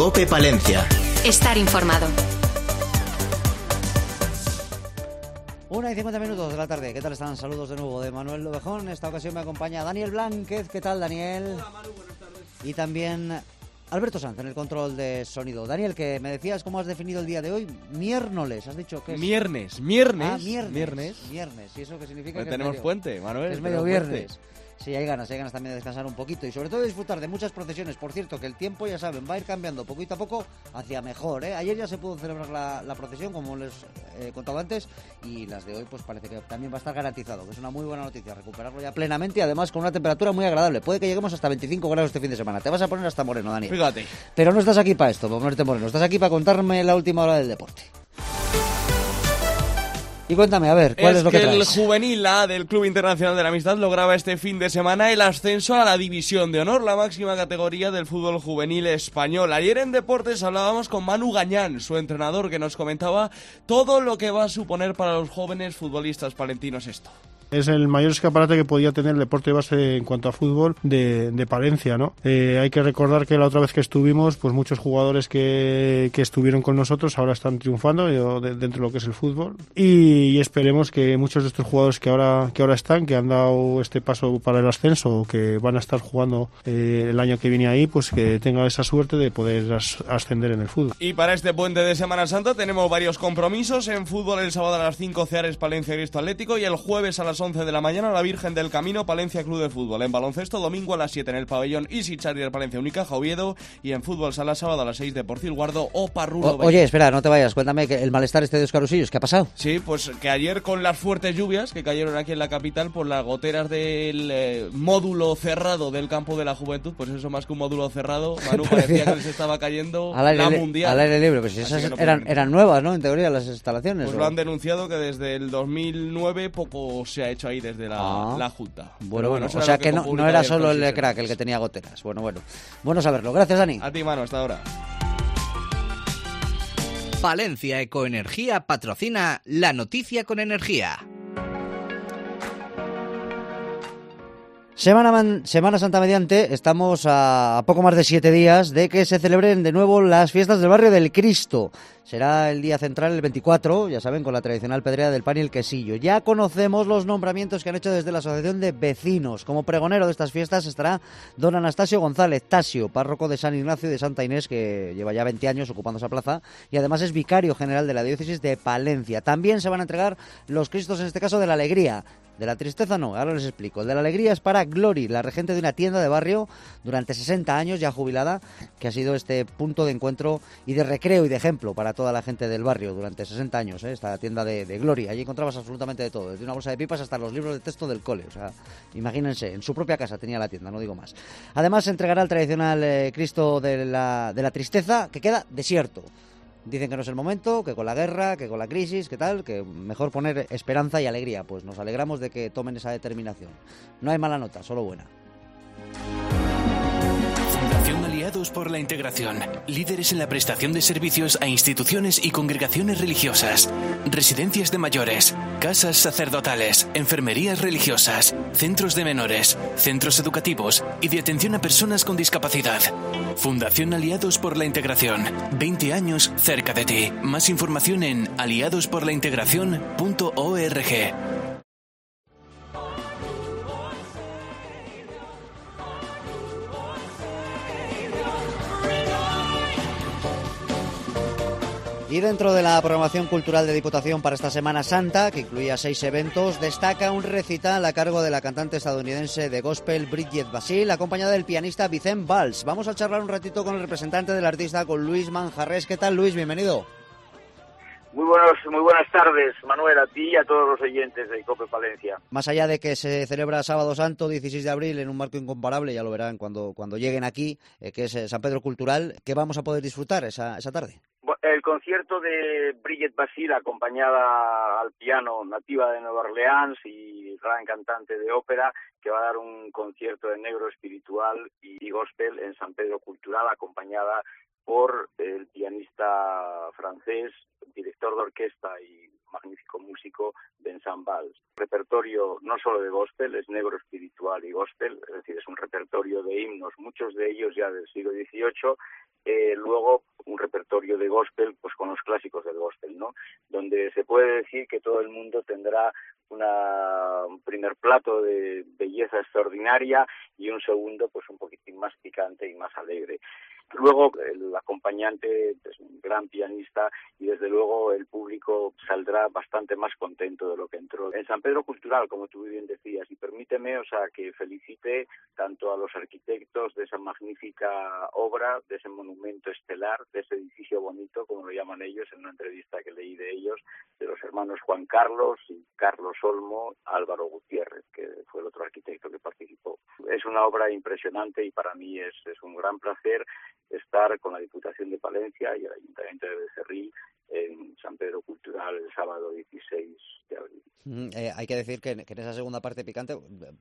COPE Palencia. Estar informado. 1:50 de la tarde. ¿Qué tal están? Saludos de nuevo de Manuel Lobejón. En esta ocasión me acompaña Daniel Blánquez. ¿Qué tal, Daniel? Hola, Manu, buenas tardes. Y también Alberto Sanz en el control de sonido. Daniel, que me decías cómo has definido el día de hoy. Miércoles, has dicho que es... Viernes. Viernes. ¿Y eso qué significa? No Que tenemos es medio, puente, Manuel. es medio viernes. Sí, hay ganas también de descansar un poquito y sobre todo de disfrutar de muchas procesiones. Por cierto, que el tiempo, ya saben, va a ir cambiando poquito a poco hacia mejor, ¿eh? Ayer ya se pudo celebrar la procesión, como les he contado antes, y las de hoy pues parece que también va a estar garantizado, que es una muy buena noticia, recuperarlo ya plenamente y además con una temperatura muy agradable. Puede que lleguemos hasta 25 grados este fin de semana. Te vas a poner hasta moreno, Dani. Fíjate. Pero no estás aquí para esto, para ponerte moreno. Estás aquí para contarme la última hora del deporte. Y cuéntame, a ver, ¿cuál es lo que traes? El juvenil A del Club Internacional de la Amistad lograba este fin de semana el ascenso a la División de Honor, la máxima categoría del fútbol juvenil español. Ayer en Deportes hablábamos con Manu Gañán, su entrenador, que nos comentaba todo lo que va a suponer para los jóvenes futbolistas palentinos esto. Es el mayor escaparate que podía tener el deporte base en cuanto a fútbol de Palencia, ¿no? Hay que recordar que la otra vez que estuvimos, pues muchos jugadores que estuvieron con nosotros ahora están triunfando dentro de lo que es el fútbol y esperemos que muchos de estos jugadores que ahora están, que han dado este paso para el ascenso o que van a estar jugando el año que viene ahí, pues que tengan esa suerte de poder ascender en el fútbol. Y para este puente de Semana Santa tenemos varios compromisos. En fútbol el sábado a las 5 Ceares Palencia Cristo Atlético y el jueves a las 11 de la mañana la Virgen del Camino Palencia Club de Fútbol. En baloncesto domingo a las 7 en el pabellón Easy Charger Palencia Unicaja Oviedo y en fútbol sala sábado a las 6 de Porcil Guardo o Parrulo. Oye, espera, no te vayas, cuéntame que el malestar de Óscar Usillos, ¿qué ha pasado? Sí, pues que ayer con las fuertes lluvias que cayeron aquí en la capital por las goteras del módulo cerrado del campo de la juventud, pues eso más que un módulo cerrado, Manu, parecía que les estaba cayendo la mundial. Al aire libre, pues si esas eran nuevas, ¿no? En teoría las instalaciones. Pues lo han denunciado que desde el 2009 poco se ha hecho ahí desde la Junta. Bueno, o sea que no era solo el crack el que tenía goteras. Bueno saberlo. Gracias, Dani. A ti, Manu, hasta ahora. Palencia Ecoenergía patrocina La Noticia con Energía. Semana Santa mediante, estamos a poco más de 7 días de que se celebren de nuevo las fiestas del barrio del Cristo. Será el día central el 24, ya saben, con la tradicional pedrea del pan y el quesillo. Ya conocemos los nombramientos que han hecho desde la Asociación de Vecinos. Como pregonero de estas fiestas estará don Anastasio González Tasio, párroco de San Ignacio y de Santa Inés, que lleva ya 20 años ocupando esa plaza, y además es vicario general de la diócesis de Palencia. También se van a entregar los Cristos, en este caso, de la Alegría. De la tristeza no, ahora les explico. El de la alegría es para Glory, la regente de una tienda de barrio durante 60 años, ya jubilada, que ha sido este punto de encuentro y de recreo y de ejemplo para toda la gente del barrio durante 60 años, esta tienda de Glory. Allí encontrabas absolutamente de todo, desde una bolsa de pipas hasta los libros de texto del cole. O sea, imagínense, en su propia casa tenía la tienda, no digo más. Además se entregará el tradicional Cristo de la tristeza, que queda desierto. Dicen que no es el momento, que con la guerra, que con la crisis, que tal, que mejor poner esperanza y alegría. Pues nos alegramos de que tomen esa determinación. No hay mala nota, solo buena. Fundación Aliados por la Integración. Líderes en la prestación de servicios a instituciones y congregaciones religiosas, residencias de mayores, casas sacerdotales, enfermerías religiosas, centros de menores, centros educativos y de atención a personas con discapacidad. Fundación Aliados por la Integración. 20 años cerca de ti. Más información en aliadosporlaintegración.org. Y dentro de la programación cultural de Diputación para esta Semana Santa, que incluía 6 eventos, destaca un recital a cargo de la cantante estadounidense de gospel Bridget Basile, acompañada del pianista Vicent Valls. Vamos a charlar un ratito con el representante del artista, con Luis Manjarres. ¿Qué tal, Luis? Bienvenido. Muy buenas tardes, Manuel, a ti y a todos los oyentes de COPE Palencia. Más allá de que se celebra Sábado Santo, 16 de abril, en un marco incomparable, ya lo verán cuando lleguen aquí, que es San Pedro Cultural, ¿qué vamos a poder disfrutar esa tarde? El concierto de Bridget Basile, acompañada al piano, nativa de Nueva Orleans y gran cantante de ópera, que va a dar un concierto de negro espiritual y gospel en San Pedro Cultural, acompañada por el pianista francés, director de orquesta y magnífico músico, Vincent Valls. Repertorio no solo de gospel, es negro espiritual y gospel, es decir, es un repertorio de himnos, muchos de ellos ya del siglo XVIII, luego un repertorio de gospel pues con los clásicos del gospel, ¿no? Donde se puede decir que todo el mundo tendrá un primer plato de belleza extraordinaria y un segundo pues un poquitín más picante y más alegre. Luego el acompañante es un gran pianista y desde luego el público saldrá bastante más contento de lo que entró. En San Pedro Cultural, como tú bien decías, y permíteme, que felicite tanto a los arquitectos de esa magnífica obra, de ese monumento estelar, de ese edificio bonito, como lo llaman ellos en una entrevista que leí de ellos, de los hermanos Juan Carlos y Carlos Olmo, Álvaro Gutiérrez, que fue el otro arquitecto que participó. Es una obra impresionante y para mí es un gran placer estar con la Diputación de Palencia y el Ayuntamiento de Becerril en San Pedro Cultural el sábado 16 de abril. Hay que decir que en esa segunda parte picante,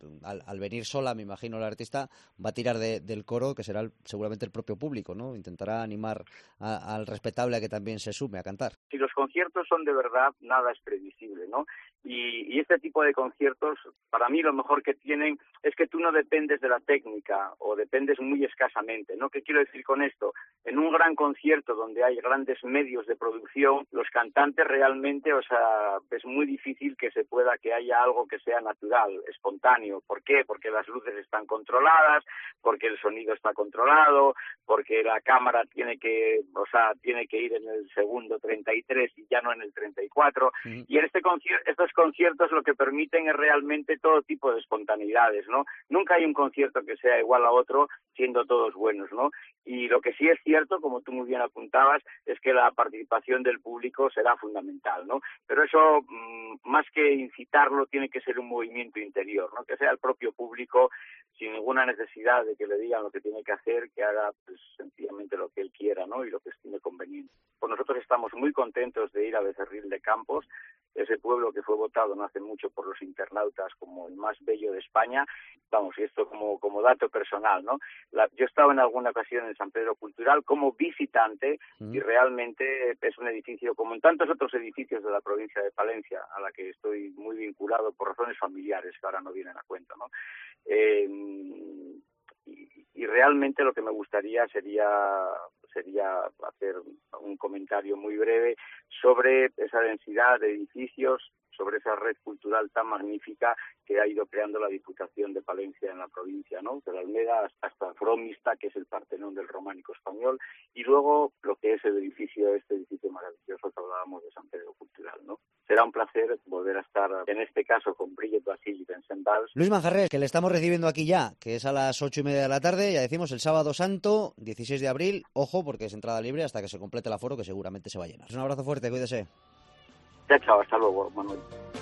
al venir sola, me imagino, la artista va a tirar del coro, que será seguramente el propio público, ¿no? Intentará animar al respetable a que también se sume a cantar. Si los conciertos son de verdad, nada es previsible, ¿no? Y este tipo de conciertos, para mí lo mejor que tienen es que tú no dependes de la técnica o dependes muy escasamente, ¿no? ¿Qué quiero decir con esto? En un gran concierto donde hay grandes medios de producción, los cantantes realmente, es muy difícil que haya algo que sea natural, espontáneo. ¿Por qué? Porque las luces están controladas, porque el sonido está controlado, porque la cámara tiene que ir en el segundo 33 y ya no en el 34. Y en estos conciertos lo que permiten es realmente todo tipo de espontaneidades, ¿no? Nunca hay un concierto que sea igual a otro, siendo todos buenos, ¿no? Y lo que sí es cierto, como tú muy bien apuntabas, es que la participación del público será fundamental, ¿no? Pero eso, más que incitarlo, tiene que ser un movimiento interior, ¿no? Que sea el propio público, sin ninguna necesidad de que le digan lo que tiene que hacer, que haga pues sencillamente lo que él quiera, ¿no? Y lo que estime conveniente. Pues nosotros estamos muy contentos de ir a Becerril de Campos, ese pueblo que fue votado no hace mucho por los internautas como el más bello de España. Vamos, y esto como dato personal, ¿no? Yo estaba en alguna ocasión en San Pedro Cultural como visitante y realmente es un edificio, como en tantos otros edificios de la provincia de Palencia, a la que estoy muy vinculado por razones familiares que ahora no vienen a cuento, ¿no? Y realmente lo que me gustaría sería hacer un comentario muy breve sobre esa densidad de edificios, sobre esa red cultural tan magnífica que ha ido creando la Diputación de Palencia en la provincia, ¿no? De la Almeda hasta Fromista, que es el Partenón del románico español, y luego lo que es este edificio maravilloso que hablábamos de San Pedro Cultural, ¿no? Será un placer volver a estar, en este caso, con Brillet Basil y Vincent Valls. Luis Manjarrés, que le estamos recibiendo aquí ya, que es a las 8:30 de la tarde, ya decimos el sábado santo, 16 de abril, ojo, porque es entrada libre hasta que se complete el aforo, que seguramente se va a llenar. Un abrazo fuerte, cuídese. Chao, hasta luego, Manuel.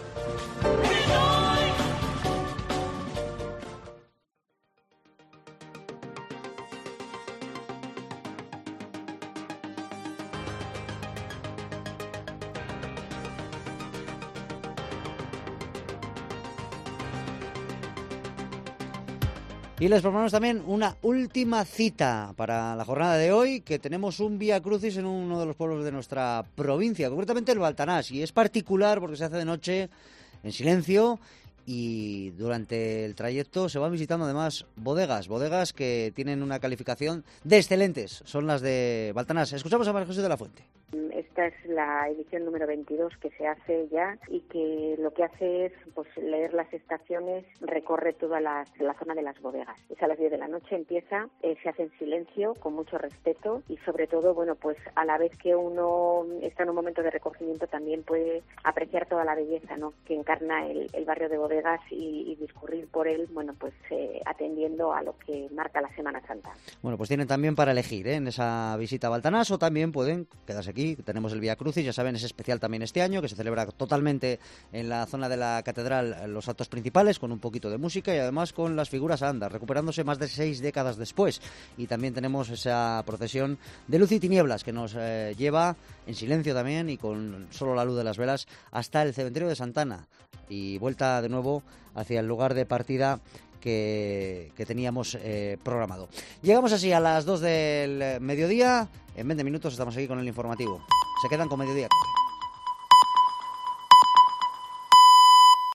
Y les proponemos también una última cita para la jornada de hoy, que tenemos un Vía Crucis en uno de los pueblos de nuestra provincia, concretamente el Baltanás, y es particular porque se hace de noche en silencio y durante el trayecto se van visitando además bodegas que tienen una calificación de excelentes, son las de Baltanás. Escuchamos a María José de la Fuente. Esta es la edición número 22 que se hace ya y que lo que hace es pues leer las estaciones, recorre toda la zona de las bodegas. Es a las 10 de la noche, empieza, se hace en silencio, con mucho respeto y sobre todo, bueno, pues a la vez que uno está en un momento de recogimiento también puede apreciar toda la belleza, ¿no?, que encarna el barrio de bodegas y discurrir por él, bueno, pues atendiendo a lo que marca la Semana Santa. Bueno, pues tienen también para elegir en esa visita a Baltanás, o también pueden quedarse aquí. Tenemos el Vía Crucis, ya saben, es especial también este año, que se celebra totalmente en la zona de la catedral, los actos principales, con un poquito de música y además con las figuras a andar, recuperándose más de 6 décadas después. Y también tenemos esa procesión de luz y tinieblas que nos lleva en silencio también y con solo la luz de las velas hasta el cementerio de Santana y vuelta de nuevo hacia el lugar de partida que teníamos programado. Llegamos así a las 2 del mediodía. En 20 minutos estamos aquí con el informativo. Se quedan con Mediodía.